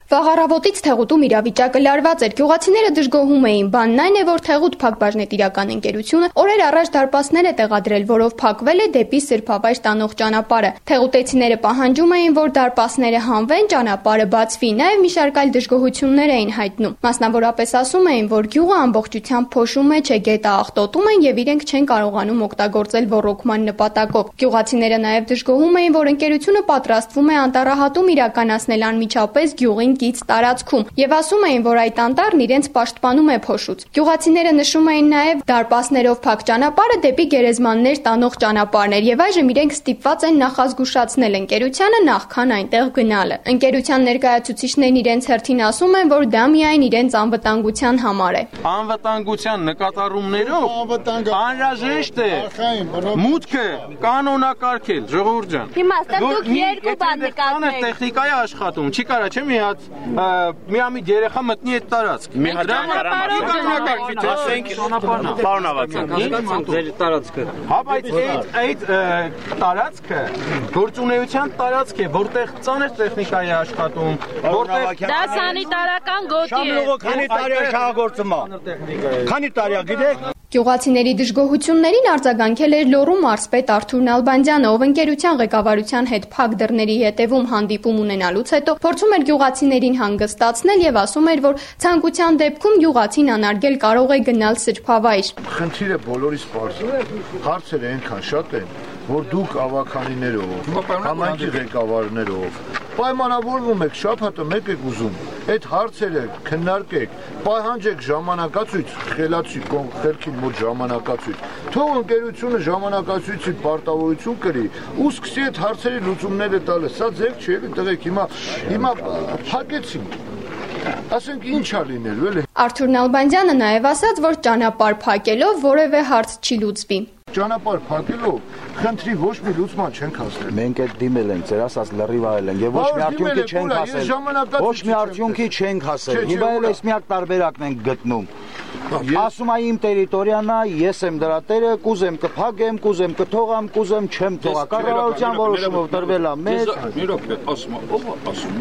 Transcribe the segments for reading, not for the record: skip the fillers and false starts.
Վաղառավոտից Թեղուտում իրավիճակը լարված էր։ Գյուղացիները դժգոհում էին։ Բանն այն է, որ Թեղուտ Փակ-բաժնետիրական ընկերությունը օրեր առաջ դարպասներ է տեղադրել, որով փակվել է դեպի Սրբավայր տանող ճանապարհը։ Թեղուտեցիները պահանջում էին, որ դարպասները հանվեն, ճանապարհը բացվի։ Նաև մի շարք այլ դժգոհություններ էին հայտնում։ Մասնավորապես ասում էին, որ գյուղը ամբողջությամբ փոշու մեջ է, գետը աղտոտում են եւ իրենք չեն կարողանում օգտագործել ոռոգման նպատակով։ Գյուղացիները նաև դժգոհում էին, որ ընկերությունը պատրաստվում է անտառահատում իրականացնել անմիջապես գյուղին կից տարածքում եւ ասում էին, որ այդ անտառն իրենց պաշտպանում է փոշուց։ Գյուղացիները նշում էին նաև դարպասներով փակ ճանապարհը դեպի գերեզմաններ տանող ճանապարհներ եւ այժմ իրենք ստիպված են նախազգուշացնել ընկերությանը նախքան այնտեղ գնալը։ Ընկերության ներկայացուցիչներն իրենց հերթին ասում են, որ դա միայն իրենց անվտանգության համար է։ Անվտանգության նկատառումներով անհրաժեշտ է մուտքը կանոնակարգել, ժողովուրդ ջան։ Հիմա դուք երկու բան նկատեք։ Տեխնիկայի աշխատում չի կարա չէ միամիտ երեխա մտնի այդ տարածք։ Պարոն Ավագյան, ձեր տարածքը։ Հա, բայց այդ տարածքը գործունեության տարածք է, որտեղ ծանր տեխնիկայի աշխատում, որտեղ դա սանիտարական գոտի է։ Քանի տարի է շահագործում։ Քանի տարի է, գիտեք։ Գյուղացիների դժգոհություններին արձագանքել էր Լոռու մարզպետ Արթուր Նալբանդյանը, ով ընկերության ղեկավարության հետ փակ դռների հետևում հանդիպում ունենալուց հետո փորձում էր գյուղացիներին հանգստացնել եւ ասում էր, որ ցանկության դեպքում գյուղացին անարգել կարող է գնալ Սրբավայր։ Խնդիրը բոլորիս պարզ է։ Հարցերը այնքան շատ են, որ դուք ավականիներով, համայնքի ղեկավարներով պայմանավորվում եք, շաբաթը մեկ եք ուզում, այդ հարցերը քննարկեք, պահանջեք ժամանակացույց, խելացի խելքին մոտ ժամանակացույց, թող ընկերությունը ժամանակացույցի պարտավորություն կրի ու սկսի այդ հարցերի լուծումները տալը, սա ձեր չէ, տղեկ, հիմա փակեցինք, ասենք ինչ ա լինելու, էլի։ Արթուր Նալբանդյանը նաև ասաց, որ ճանապարհ փակելով որևէ հարց չի լուծվի։ Ճանապարհ փակելով խնդրի ոչ մի լուծման չենք հասնել։ Մենք այդ դիմել ենք, ձեր ասած լրիվ արել ենք եւ ոչ մի արդյունքի չենք հասել։ Ոչ մի արդյունքի չենք հասել։ Հիմա էլ այս միակ տարբերակն ենք գտնում։ Ասում եմ իմ տերիտորիան է, ես եմ դրա տերը, կուզեմ կփակեմ, կուզեմ կթողամ, կուզեմ չեմ թողա։ Կառավարության որոշումով տրվել է մեզ։ Մի րոպե, ասում եմ, ով ասում,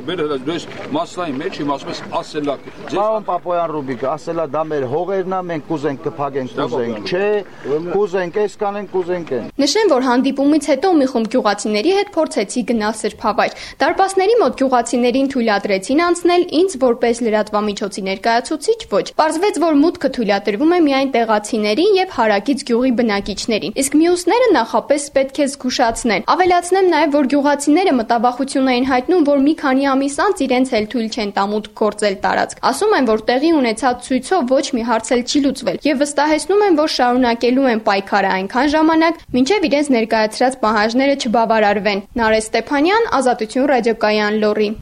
մեր մասնայի մեջ իմ ասում ես ասելակ։ Պարոն Պապոյան Ռուբիկը ասելա դա մեր հողերն է, մենք կուզենք կփակենք, կուզենք չէ, կուզենք էս կանենք, կուզենք այն։ Նշեմ, որ հանդիպումից հետո մի խումբ գյուղացիների հետ փորձեցի գնալ Սրբավայր։ Դարպասների մոտ գյուղացիներին թույլատրեցին անցնել, ինձ որպես լրատվամիջոցի ներկայացուցիչ ոչ։ Պարզվեց, որ մուտքը թույլատրվում է միայն տեղացիներին եւ հարակից գյուղի բնակիչներին։ Իսկ մյուսները նախապես պետք է զգուշացնեն։ Ավելացնեմ նաեւ, որ գյուղացիները մտավախություն էին հայտնում, որ մի քանի ամիս անց իրենց էլ թույլ չեն տա մուտք գործել տարածք։ Ասում են, որ տեղի ունեցած ցույցով ոչ մի հարց էլ չի լուծվել եւ վստահեցնում են, որ շարունակելու են պայքարը այնքան ժամանակ, մինչև իրենց ներկայացրած պահանջները չբավարարվեն։ Նարէ Ստեփանյան, Ազատություն ռադիոկայան, Լոռի։